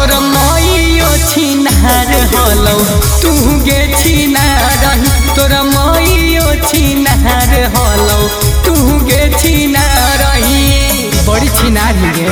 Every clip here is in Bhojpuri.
तोरा माइयो छिनार हलौ तू गे छिनार तोरा माइयो छिनार हलौ तू गे छिनार बड़ी छिनार गे।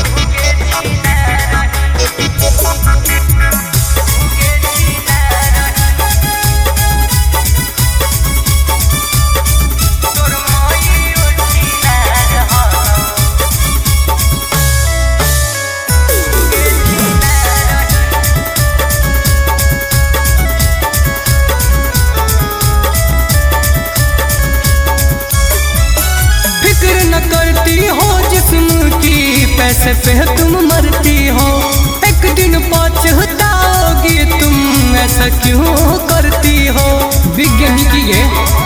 करती हो जिस्म की पैसे पे तुम मरती हो, एक दिन पछताओगी तुम ऐसा क्यों करती हो। विज्ञानिकी ये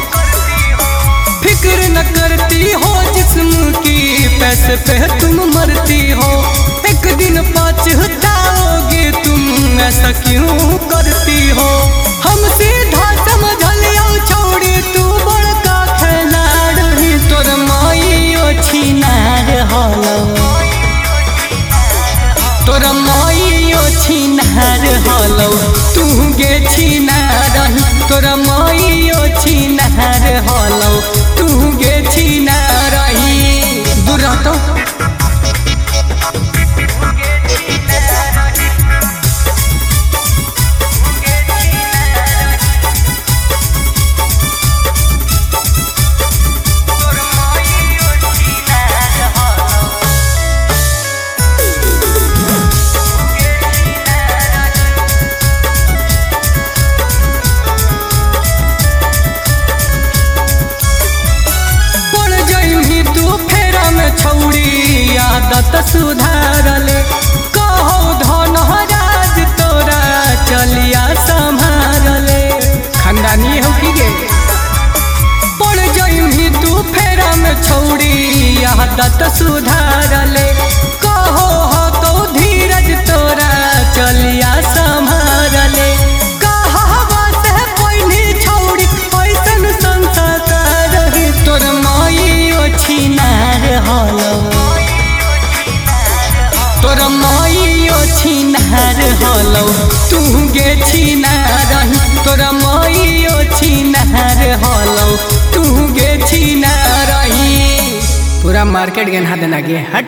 फिक्र न करती हो जिस्म की पैसे पे तुम मरती हो, एक दिन पछताओगी तुम ऐसा क्यों करती हो। हम सीधा समझ लियो छोड़ी तू बड़का खिलाड़ तोर माइयो छिनार हलौ तोरा माइयो छिनार हलौ तू गे छिनार तोरा माइयो छिनार हलौ तू गे छिनार दूर रहतो। छौड़ी आदत सुधारले कहो धन राज तोरा चलिया संभारले खानदानी हो कि गे। पड़ जइमी तू फेरा में छौड़ी आदत सुधारले कहो हो तो धीरज तोरा चलिया संभारले कहावा से पैनी छौड़ी ऐसन संस्कार तोर माइयो छिनार हलौ तोरा माइयो छिनार हलौ तू गे छिनार तोरा माइयो छिनार हलौ तू गे छिनार पूरा मार्केट गेना देना गे हट।